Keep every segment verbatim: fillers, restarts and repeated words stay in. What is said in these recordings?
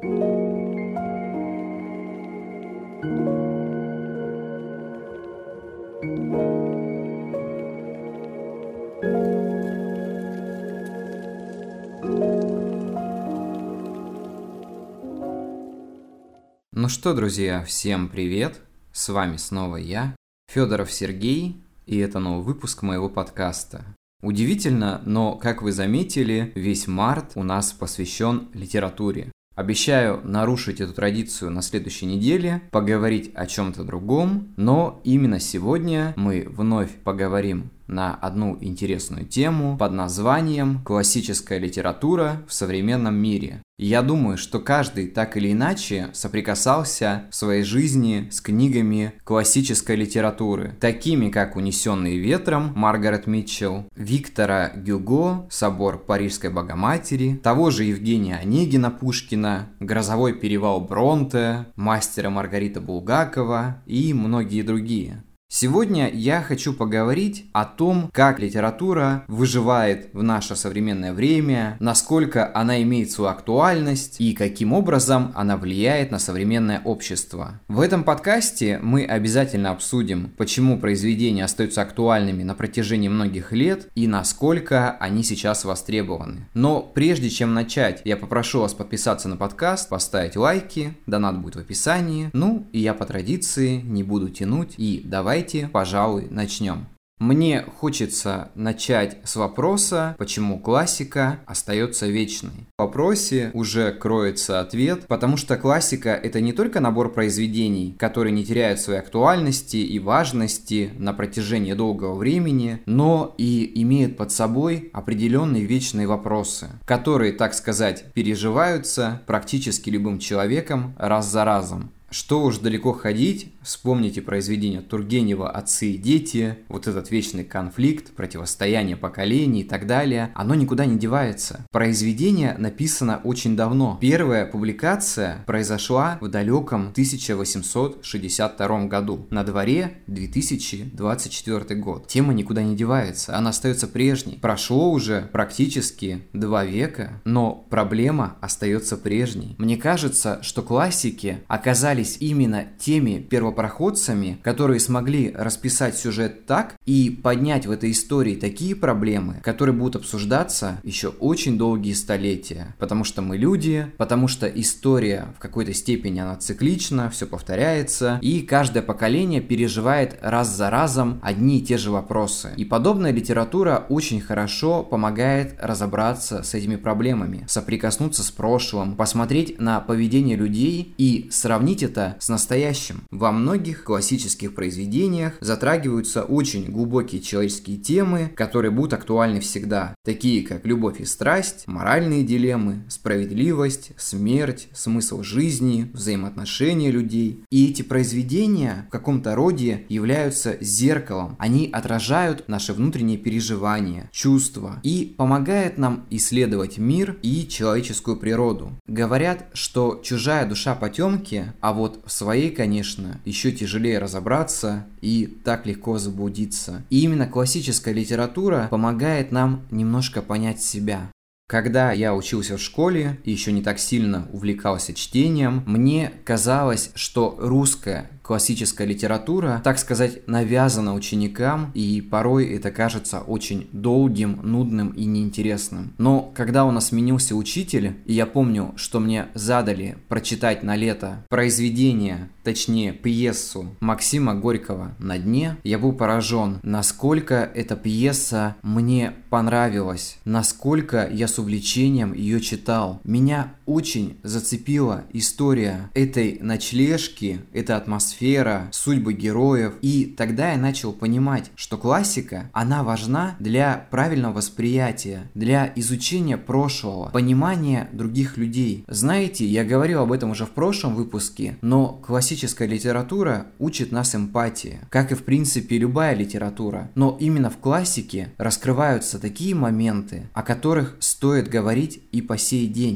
Ну что, друзья, всем привет! С вами снова я, Федоров Сергей, и это новый выпуск моего подкаста. Удивительно, но, как вы заметили, весь март у нас посвящен литературе. Обещаю нарушить эту традицию на следующей неделе, поговорить о чем-то другом, но именно сегодня мы вновь поговорим на одну интересную тему под названием «Классическая литература в современном мире». Я думаю, что каждый так или иначе соприкасался в своей жизни с книгами классической литературы, такими как «Унесенные ветром» Маргарет Митчелл, Виктора Гюго «Собор Парижской Богоматери», того же Евгения Онегина Пушкина, «Грозовой перевал» Бронте, «Мастера Маргарита Булгакова и многие другие. Сегодня я хочу поговорить о том, как литература выживает в наше современное время, насколько она имеет свою актуальность и каким образом она влияет на современное общество. В этом подкасте мы обязательно обсудим, почему произведения остаются актуальными на протяжении многих лет и насколько они сейчас востребованы. Но прежде чем начать, я попрошу вас подписаться на подкаст, поставить лайки, донат будет в описании. Ну и я по традиции не буду тянуть и давайте Давайте, пожалуй, начнем. Мне хочется начать с вопроса, почему классика остается вечной. В вопросе уже кроется ответ, потому что классика – это не только набор произведений, которые не теряют своей актуальности и важности на протяжении долгого времени, но и имеют под собой определенные вечные вопросы, которые, так сказать, переживаются практически любым человеком раз за разом. Что уж далеко ходить, вспомните произведения Тургенева «Отцы и дети», вот этот вечный конфликт, противостояние поколений и так далее, оно никуда не девается. Произведение написано очень давно. Первая публикация произошла в далеком тысяча восемьсот шестьдесят втором году. На дворе две тысячи двадцать четвёртый год. Тема никуда не девается, она остается прежней. Прошло уже практически два века, но проблема остается прежней. Мне кажется, что классики оказались именно теми первопроходцами, которые смогли расписать сюжет так и поднять в этой истории такие проблемы, которые будут обсуждаться еще очень долгие столетия. Потому что мы люди, потому что история в какой-то степени она циклична, все повторяется, и каждое поколение переживает раз за разом одни и те же вопросы. И подобная литература очень хорошо помогает разобраться с этими проблемами, соприкоснуться с прошлым, посмотреть на поведение людей и сравнить это с настоящим. Во многих классических произведениях затрагиваются очень глубокие человеческие темы, которые будут актуальны всегда, такие как любовь и страсть, моральные дилеммы, справедливость, смерть, смысл жизни, взаимоотношения людей. И эти произведения в каком-то роде являются зеркалом. Они отражают наши внутренние переживания, чувства и помогают нам исследовать мир и человеческую природу. Говорят, что чужая душа потемки, а вот в своей, конечно, еще тяжелее разобраться и так легко заблудиться. И именно классическая литература помогает нам немножко понять себя. Когда я учился в школе и еще не так сильно увлекался чтением, мне казалось, что русская классическая литература, так сказать, навязана ученикам, и порой это кажется очень долгим, нудным и неинтересным. Но когда у нас сменился учитель, и я помню, что мне задали прочитать на лето произведение, точнее пьесу Максима Горького «На дне», я был поражен, насколько эта пьеса мне понравилась, насколько я с увлечением ее читал. Меня очень зацепила история этой ночлежки, эта атмосфера, судьбы героев, и тогда я начал понимать, что классика, она важна для правильного восприятия, для изучения прошлого, понимания других людей. Знаете, я говорил об этом уже в прошлом выпуске, но классическая литература учит нас эмпатии, как и в принципе любая литература, но именно в классике раскрываются такие моменты, о которых стоит говорить и по сей день.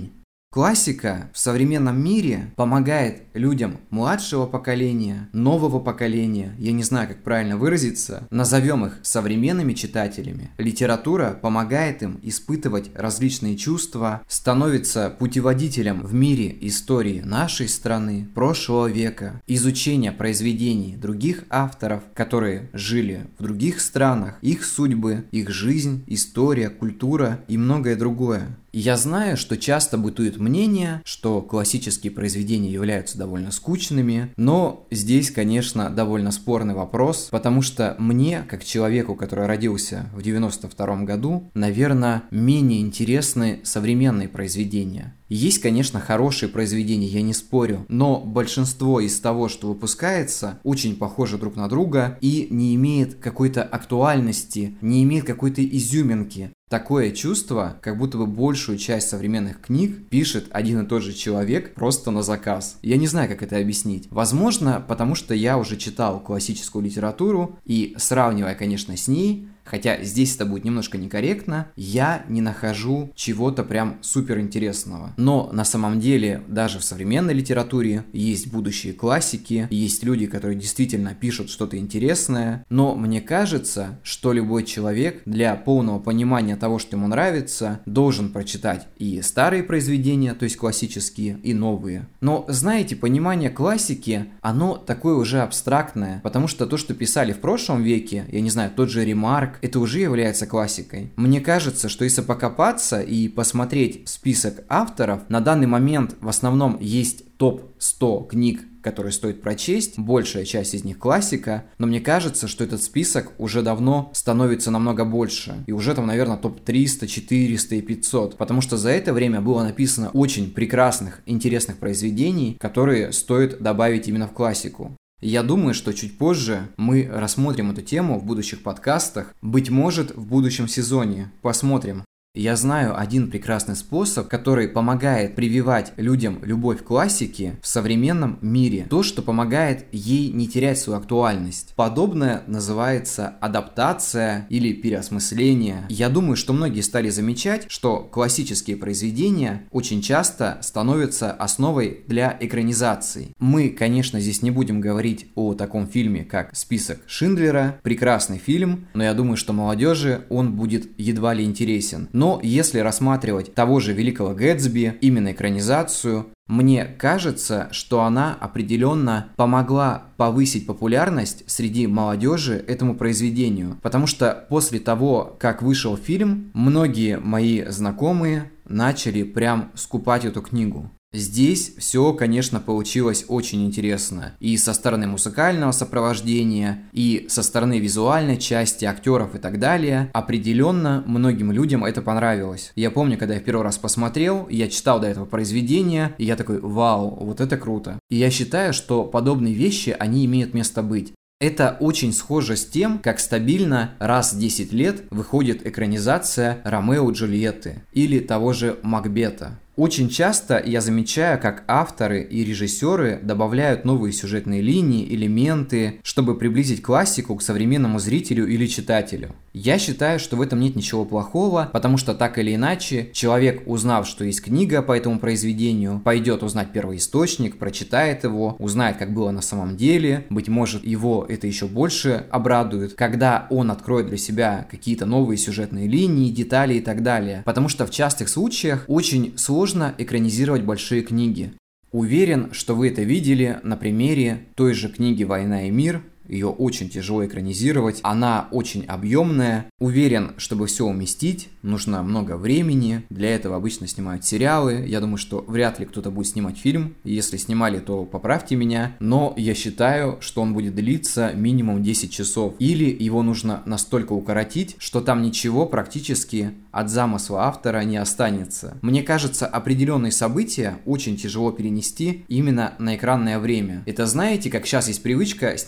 Классика в современном мире помогает людям младшего поколения, нового поколения, я не знаю, как правильно выразиться, назовем их современными читателями. Литература помогает им испытывать различные чувства, становится путеводителем в мире истории нашей страны, прошлого века, изучение произведений других авторов, которые жили в других странах, их судьбы, их жизнь, история, культура и многое другое. Я знаю, что часто бытует мнение, что классические произведения являются довольно скучными, но здесь, конечно, довольно спорный вопрос, потому что мне, как человеку, который родился в девяносто втором году, наверное, менее интересны современные произведения. Есть, конечно, хорошие произведения, я не спорю, но большинство из того, что выпускается, очень похоже друг на друга и не имеет какой-то актуальности, не имеет какой-то изюминки. Такое чувство, как будто бы большую часть современных книг пишет один и тот же человек просто на заказ. Я не знаю, как это объяснить. Возможно, потому что я уже читал классическую литературу и, сравнивая, конечно, с ней, хотя здесь это будет немножко некорректно, я не нахожу чего-то прям супер интересного. Но на самом деле даже в современной литературе есть будущие классики, есть люди, которые действительно пишут что-то интересное, но мне кажется, что любой человек для полного понимания того, что ему нравится, должен прочитать и старые произведения, то есть классические, и новые. Но знаете, понимание классики, оно такое уже абстрактное, потому что то, что писали в прошлом веке, я не знаю, тот же Ремарк, это уже является классикой. Мне кажется, что если покопаться и посмотреть список авторов, на данный момент в основном есть топ сто книг, которые стоит прочесть, большая часть из них классика, но мне кажется, что этот список уже давно становится намного больше, и уже там, наверное, топ триста, четыреста и пятьсот, потому что за это время было написано очень прекрасных, интересных произведений, которые стоит добавить именно в классику. Я думаю, что чуть позже мы рассмотрим эту тему в будущих подкастах, быть может, в будущем сезоне. Посмотрим. Я знаю один прекрасный способ, который помогает прививать людям любовь к классике в современном мире. То, что помогает ей не терять свою актуальность. Подобное называется адаптация или переосмысление. Я думаю, что многие стали замечать, что классические произведения очень часто становятся основой для экранизаций. Мы, конечно, здесь не будем говорить о таком фильме, как «Список Шиндлера». Прекрасный фильм, но я думаю, что молодежи он будет едва ли интересен. Но если рассматривать того же Великого Гэтсби, именно экранизацию, мне кажется, что она определенно помогла повысить популярность среди молодежи этому произведению. Потому что после того, как вышел фильм, многие мои знакомые начали прям скупать эту книгу. Здесь все, конечно, получилось очень интересно. И со стороны музыкального сопровождения, и со стороны визуальной части, актеров и так далее. Определенно, многим людям это понравилось. Я помню, когда я в первый раз посмотрел, я читал до этого произведения, и я такой: вау, вот это круто. И я считаю, что подобные вещи, они имеют место быть. Это очень схоже с тем, как стабильно раз в десять лет выходит экранизация Ромео и Джульетты или того же Макбета. Очень часто я замечаю, как авторы и режиссеры добавляют новые сюжетные линии, элементы, чтобы приблизить классику к современному зрителю или читателю. Я считаю, что в этом нет ничего плохого, потому что так или иначе, человек, узнав, что есть книга по этому произведению, пойдет узнать первоисточник, прочитает его, узнает, как было на самом деле, быть может, его это еще больше обрадует, когда он откроет для себя какие-то новые сюжетные линии, детали и так далее. Потому что в частых случаях очень сложно экранизировать большие книги. Уверен, что вы это видели на примере той же книги «Война и мир». Ее очень тяжело экранизировать, она очень объемная. Уверен, чтобы все уместить, нужно много времени. Для этого обычно снимают сериалы. Я думаю, что вряд ли кто-то будет снимать фильм. Если снимали, то поправьте меня. Но я считаю, что он будет длиться минимум десять часов. Или его нужно настолько укоротить, что там ничего практически от замысла автора не останется. Мне кажется, определенные события очень тяжело перенести именно на экранное время. Это знаете, как сейчас есть привычка снимать фильм,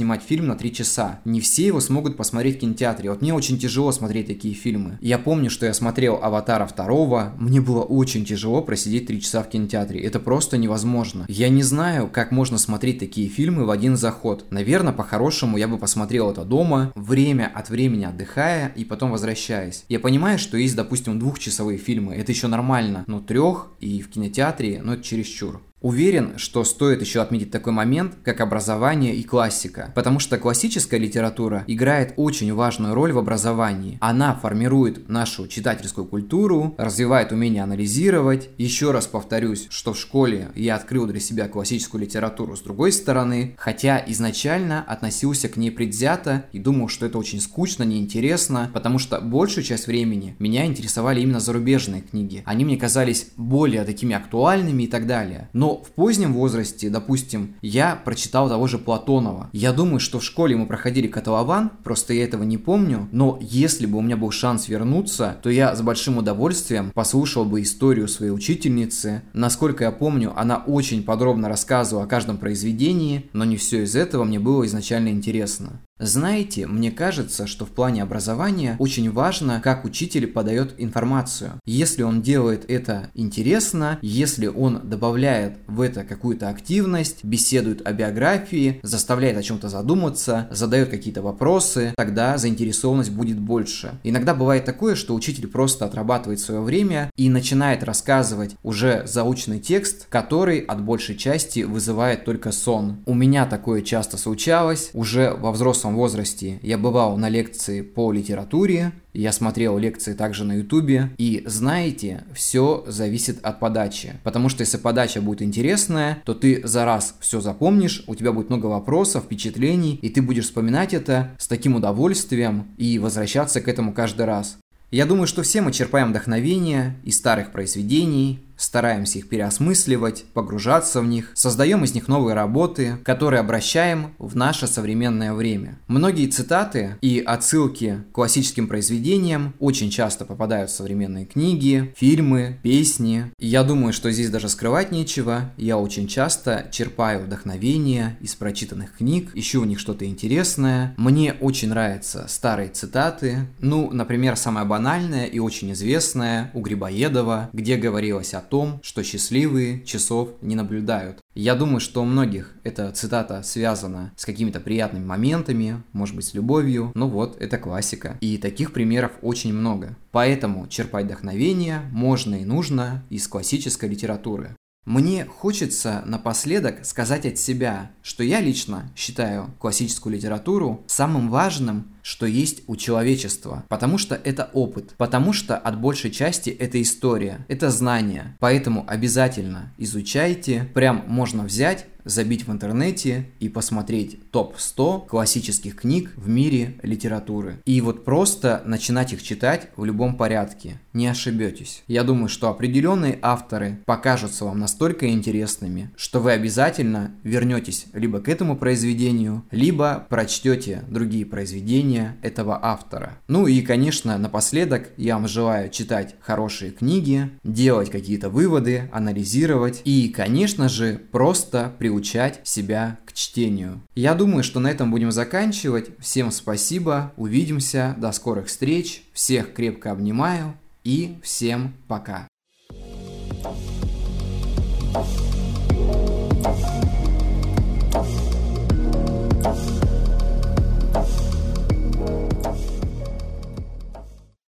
на три часа. Не все его смогут посмотреть в кинотеатре. Вот мне очень тяжело смотреть такие фильмы. Я помню, что я смотрел «Аватара» второго, мне было очень тяжело просидеть три часа в кинотеатре. Это просто невозможно. Я не знаю, как можно смотреть такие фильмы в один заход. Наверное, по-хорошему я бы посмотрел это дома, время от времени отдыхая и потом возвращаясь. Я понимаю, что есть, допустим, двухчасовые фильмы, это еще нормально, но трех и в кинотеатре, ну это чересчур. Уверен, что стоит еще отметить такой момент, как образование и классика, потому что классическая литература играет очень важную роль в образовании. Она формирует нашу читательскую культуру, развивает умение анализировать. Еще раз повторюсь, что в школе я открыл для себя классическую литературу с другой стороны, хотя изначально относился к ней предвзято и думал, что это очень скучно, неинтересно, потому что большую часть времени меня интересовали именно зарубежные книги. Они мне казались более такими актуальными и так далее. Но в позднем возрасте, допустим, я прочитал того же Платонова. Я думаю, что в школе мы проходили котлован, просто я этого не помню, но если бы у меня был шанс вернуться, то я с большим удовольствием послушал бы историю своей учительницы. Насколько я помню, она очень подробно рассказывала о каждом произведении, но не все из этого мне было изначально интересно. Знаете, мне кажется, что в плане образования очень важно, как учитель подает информацию. Если он делает это интересно, если он добавляет в это какую-то активность, беседует о биографии, заставляет о чем-то задуматься, задает какие-то вопросы, тогда заинтересованность будет больше. Иногда бывает такое, что учитель просто отрабатывает свое время и начинает рассказывать уже заученный текст, который от большей части вызывает только сон. У меня такое часто случалось, уже во взрослом возрасте я бывал на лекции по литературе, я смотрел лекции также на ютубе, и знаете, все зависит от подачи, потому что если подача будет интересная, то ты за раз все запомнишь, у тебя будет много вопросов, впечатлений, и ты будешь вспоминать это с таким удовольствием и возвращаться к этому каждый раз. Я думаю, что все мы черпаем вдохновение из старых произведений, стараемся их переосмысливать, погружаться в них, создаем из них новые работы, которые обращаем в наше современное время. Многие цитаты и отсылки к классическим произведениям очень часто попадают в современные книги, фильмы, песни. И я думаю, что здесь даже скрывать нечего. Я очень часто черпаю вдохновение из прочитанных книг, ищу в них что-то интересное. Мне очень нравятся старые цитаты. Ну, например, самая банальная и очень известная у Грибоедова, где говорилось о том, что счастливые часов не наблюдают. Я думаю, что у многих эта цитата связана с какими-то приятными моментами, может быть, с любовью, но вот, это классика. И таких примеров очень много. Поэтому черпать вдохновение можно и нужно из классической литературы. Мне хочется напоследок сказать от себя, что я лично считаю классическую литературу самым важным, что есть у человечества, потому что это опыт, потому что от большей части это история, это знания, поэтому обязательно изучайте, прям можно взять, забить в интернете и посмотреть топ сто классических книг в мире литературы. И вот просто начинать их читать в любом порядке, не ошибетесь. Я думаю, что определенные авторы покажутся вам настолько интересными, что вы обязательно вернетесь либо к этому произведению, либо прочтете другие произведения этого автора. Ну и, конечно, напоследок я вам желаю читать хорошие книги, делать какие-то выводы, анализировать и, конечно же, просто приучать себя к чтению. Я думаю, что на этом будем заканчивать. Всем спасибо, увидимся, до скорых встреч, всех крепко обнимаю и всем пока.